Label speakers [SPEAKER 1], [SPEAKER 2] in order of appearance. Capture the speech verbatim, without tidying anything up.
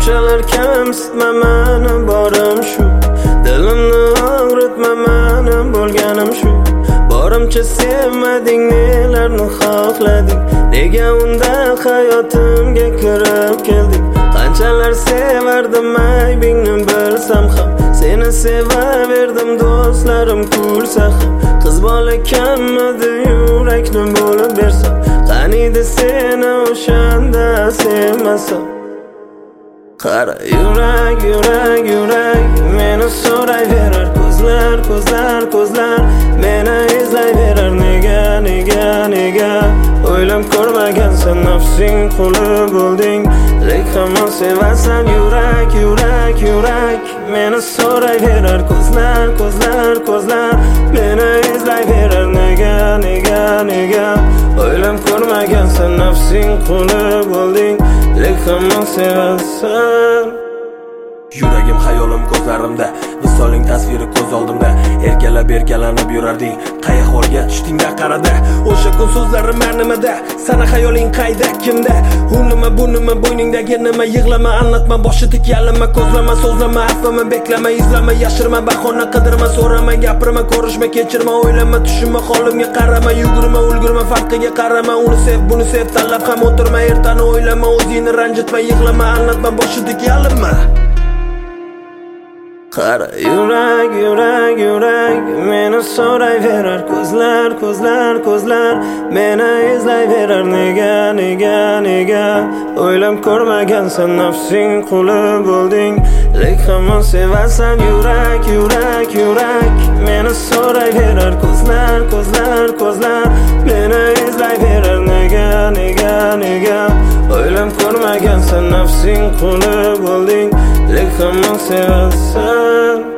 [SPEAKER 1] Shunchalar kamsitma meni borim shu, dilimni og'ritma meni bo'lganim shu. Borimcha sevmading, nelarni xohlading, nega unda hayotimga kirib kelding? Qanchalar sevardim aybingni bilsam ham, seni sevaverdim do'stlarim kulsa ham. Qiz bola kammidi yurakni bo'lib bersam, qaniydi seni o'shanda sevmasam. Qara yurak, yurak, yurak meni so'rayverar, ko'zlar, ko'zlar, ko'zlar meni izlayverar. Nega, nega, nega o'ylab ko'rmagansan, nafsing quli bo'lding, lek hamon sevasan. Yurak, yurak, yurak meni so'rayverar, ko'zlar, ko'zlar, ko'zlar meni izlayverar. Nega, nega, nega o'ylab ko'rmagansan, nafsing quli bo'lding, lek hamon sevasan.
[SPEAKER 2] Yuragim, xayolim ko'zlarimda, visoling tasviri ko'z oldimda. Erkalab erkalanib yurarding, qay holga tushdingda qarada. O'sha kun so'zlarim nimada, sana xayoling qayda, kimda? U nima, bu nima, bo'yningdagi nima? Yig'lama, anlatma, boshi tik yalinma, ko'zlama, so'zlama, afvama, beklama, izlama, yashirma, bahona qidirma, so'rama, gapirma, ko'rishma, kechirma, o'ylama, tushunma, holimga qarama, yugurma, ulgurma, farqiga qarama. Uni sev, buni sev, tanlab ham o'tirma, ertani o'ylama, o'zingni ranjitma, yig'lama, anlatma, boshi tik yalinma.
[SPEAKER 1] Qara yurak, yurak, yurak meni so'rayverar, ko'zlar, ko'zlar, ko'zlar meni izlayverar. Nega, nega, nega o'ylab ko'rmagansan, nafsing quli bo'lding, lek hamon sevasan. Yurak, yurak, yurak meni so'rayverar, ko'zlar, ko'zlar, ko'zlar meni izlayverar. Nega, nega, nega o'ylab ko'rmagansan, nafsing quli bo'lding, lek hamon sevasan.